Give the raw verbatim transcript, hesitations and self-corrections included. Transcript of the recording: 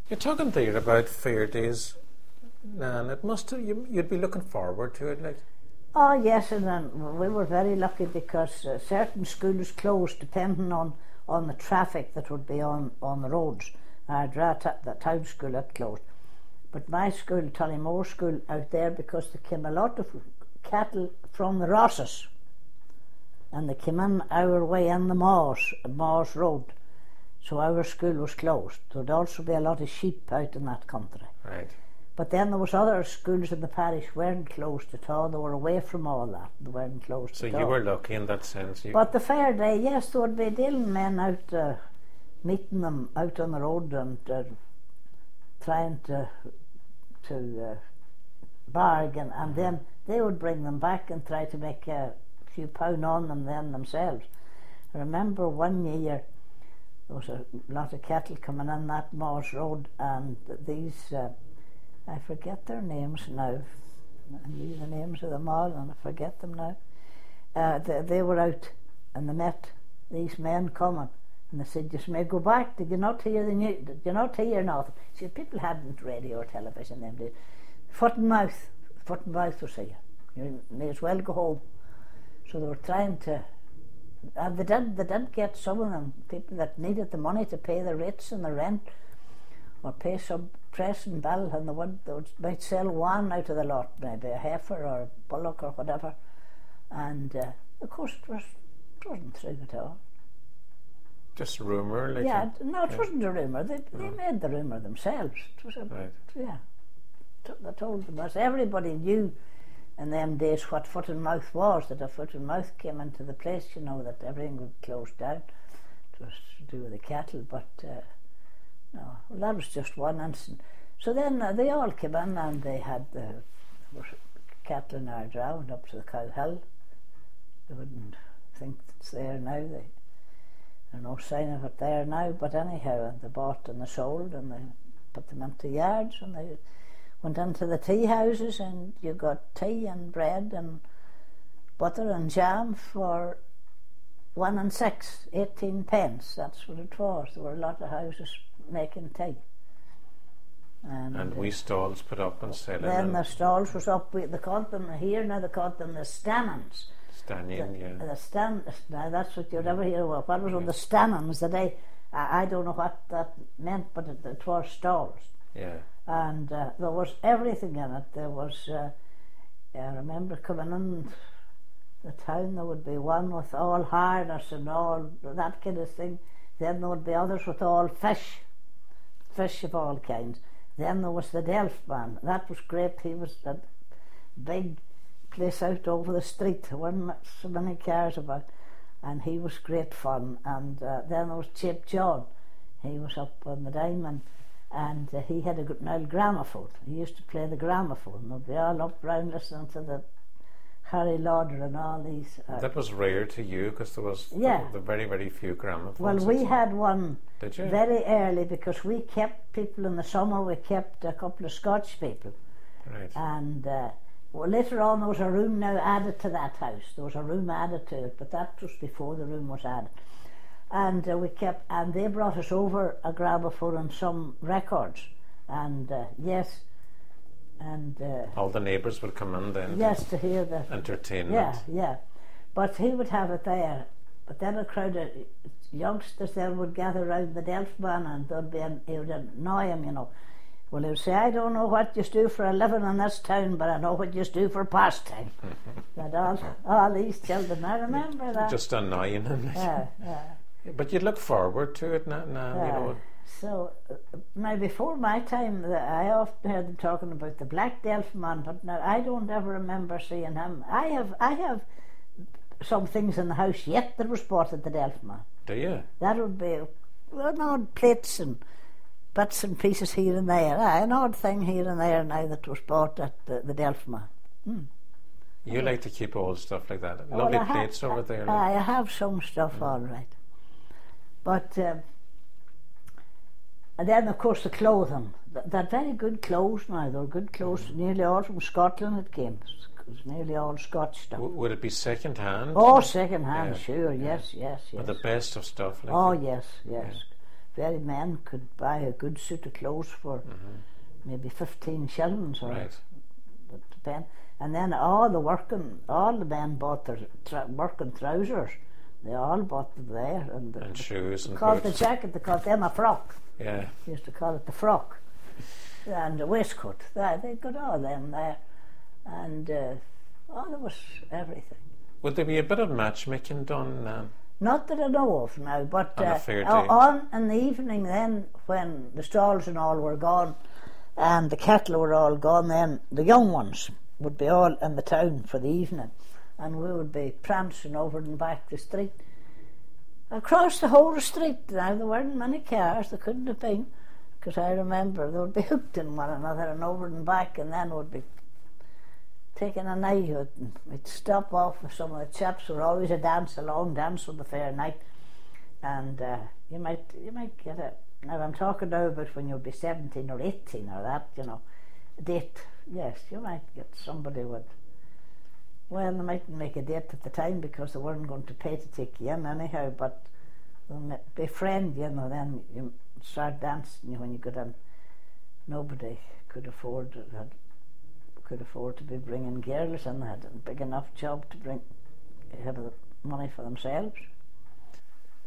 You're talking there about fair days, and it must have, you, you'd be looking forward to it, like. Oh yes, and then we were very lucky because uh, certain schools closed depending on, on the traffic that would be on, on the roads. Uh, the town school had closed. But my school, Tullymore School, out there, because there came a lot of cattle from the Rosses, and they came in our way in the Moors, Moors Road. So our school was closed. There would also be a lot of sheep out in that country. Right. But then there was other schools in the parish weren't closed at all. They were away from all that. They weren't closed so at you all. were lucky in that sense. You but the fair day, yes, there would be dealing men out, uh, meeting them out on the road and uh, trying to to uh, bargain, and mm-hmm. then they would bring them back and try to make a few pound on them then themselves. I remember one year there was a lot of cattle coming in that Moors Road, and these, uh, I forget their names now, I knew the names of them all and I forget them now. Uh, they, they were out and they met these men coming, and they said, "You may go back, did you not hear the news, did you not hear nothing?" See, people hadn't radio or television then, did foot and mouth, foot and mouth was here. You may as well go home. So they were trying to, and they did, they did get some of them, people that needed the money to pay the rates and the rent, or pay some press and bill, and they would, they would might sell one out of the lot, maybe a heifer or a bullock or whatever. And uh, of course it, was, it wasn't true at all. Just rumour? Like yeah, a, no, it yeah. wasn't a rumour. They, they oh. made the rumour themselves. It was a, right. yeah. They told them that everybody knew in them days what foot and mouth was, that if foot and mouth came into the place, you know, that everything would close down. It was to do with the cattle, but uh, no, well, that was just one incident. So then uh, they all came in and they had the uh, cattle in our drown up to the Cow Hill. They wouldn't think it's there now. They, there's no sign of it there now, but anyhow, and they bought and they sold and they put them into yards, and they went into the tea houses, and you got tea and bread and butter and jam for one and six, eighteen pence. That's what it was. There were a lot of houses making tea. And, and we uh, stalls put up and selling. Then the stalls was up. We, they called them here now. They called them the stannons. Stannion, the, yeah. The stand. Now that's what you'd ever hear about. What was on the stannons? The day I, I don't know what that meant, but it, it was stalls. Yeah. And uh, there was everything in it. There was. Uh, I remember coming in the town. There would be one with all harness and all that kind of thing. Then there would be others with all fish, fish of all kinds. Then there was the Delft man. That was great. He was a big place out over the street. There weren't so many cars about, and he was great fun. And uh, then there was Chip John. He was up on the diamond, and uh, he had a good old gramophone. He used to play the gramophone. They'd be all up round listening to the Harry Lauder and all these. Uh, that was rare to you because there was yeah. the, the very, very few gramophones. Well, we had one Did you? very early because we kept people in the summer. We kept a couple of Scotch people. Right. And uh, well, later on there was a room now added to that house. There was a room added to it, but that was before the room was added. And uh, we kept, and they brought us over a gramophone and some records. And uh, yes, and uh, all the neighbours would come in then. Yes, to hear the entertainment. Yeah, yeah. But he would have it there. But then a crowd of youngsters then would gather round the Delft man, and they'd be, he would annoy him, you know. Well, he would say, "I don't know what you do for a living in this town, but I know what you do for pastime." That all, all these children, I remember that. Just annoying him. Yeah, yeah. But you'd look forward to it now, now yeah. you know. So, uh, now before my time, the, I often heard them talking about the Black Delft man, but now I don't ever remember seeing him. I have, I have some things in the house yet that was bought at the Delft man. Do you? That would be well, odd plates and bits and pieces here and there. Aye, an odd thing here and there now that was bought at the, the Delft man. Hmm. You like to keep old stuff like that. Well, Lovely I plates have, over there. Aye, I have some stuff, mm. all right. But um, and then of course the clothing. Th- they're very good clothes now. They're good clothes. Mm. Nearly all from Scotland it came. It was nearly all Scotch stuff. W- would it be second hand? Oh, second hand, yeah. sure. Yeah. Yes, yes, yes. But the best of stuff. Like oh that. yes, yes. Yeah. very men could buy a good suit of clothes for Mm-hmm. maybe fifteen shillings or Right. it depend. And then all the working, all the men bought their tra- working trousers. They all bought them there, and, the, And shoes and called the boots. jacket. They called them a frock. Yeah. They used to call it the frock, and the waistcoat. They they got all them there, and uh, oh, there was everything. Would there be a bit of matchmaking done? Um, Not that I know of now, but On a uh, fair o- day. on in the evening then, when the stalls and all were gone, and the cattle were all gone, then the young ones would be all in the town for the evening, and we would be prancing over and back the street. Across the whole street, now there weren't many cars, there couldn't have been, because I remember they would be hooked in one another and over and back, and then would be taking a night out, and we'd stop off with some of the chaps who were always a dance, a long dance on the fair night, and uh, you might you might get it. Now I'm talking now about when you'll be seventeen or eighteen or that, you know, a date. Yes, you might get somebody with. Well, they mightn't make a date at the time because they weren't going to pay to take you in anyhow, but they'll befriend you, you know, then you start dancing when you go in. Nobody could afford it, had, could afford to be bringing girls in. They had a big enough job to bring have the money for themselves.